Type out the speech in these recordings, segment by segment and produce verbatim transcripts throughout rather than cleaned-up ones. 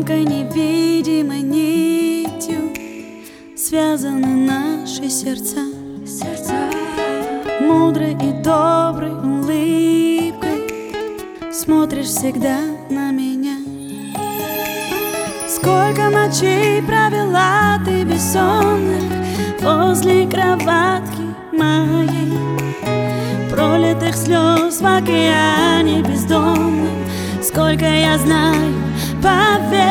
Тонкой невидимой нитью связаны наши сердца, сердца. Мудрой и доброй улыбкой смотришь всегда на меня. Сколько ночей провела ты бессонных возле кроватки моей, пролитых слез в океане бездонном. Сколько я знаю, поверь,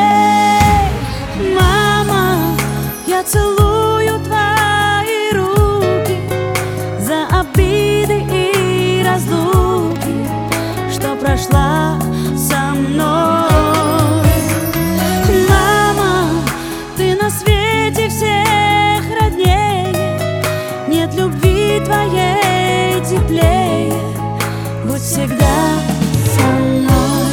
мама, я целую твои руки за обиды и разлуки, что прошла со мной. Мама, ты на свете всех роднее, нет любви твоей теплее, будь всегда со мной.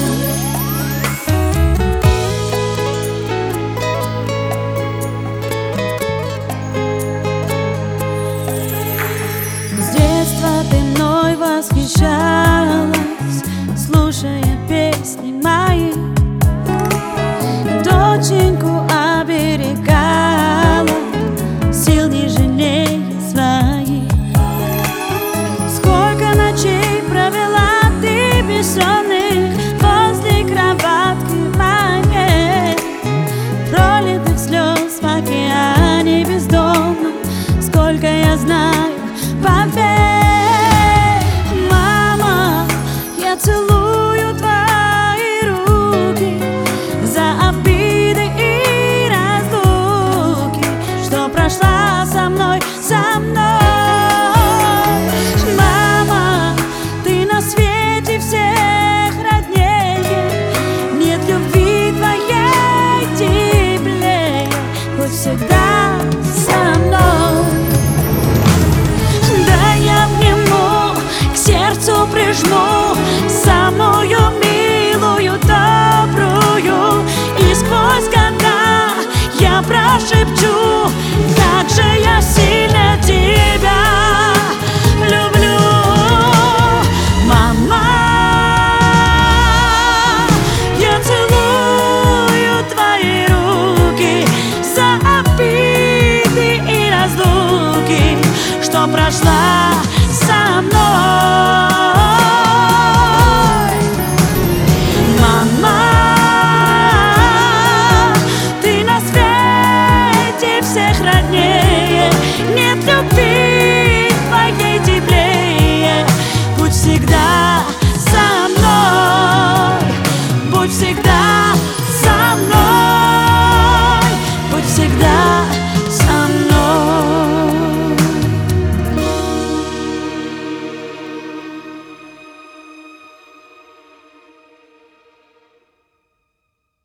Восхищалась, слушая песни мои, доченьку оберегала, сил не жалея своих. Сколько ночей провела ты бессонных возле кроватки моей, пролитых слез в океане бездонном. Сколько я знаю, поверь, целую твои руки за обиды и разлуки, что прошла со мной, со мной. Мама, ты на свете всех роднее, нет любви твоей теплее, будь всегда со мной. Да я обниму, к сердцу прижму самую милую, добрую, и сквозь года я прошепчу, как же я сильно тебя люблю. Мама, я целую твои руки за обиды и разлуки, что прошла со мной. Всех роднее, нет любви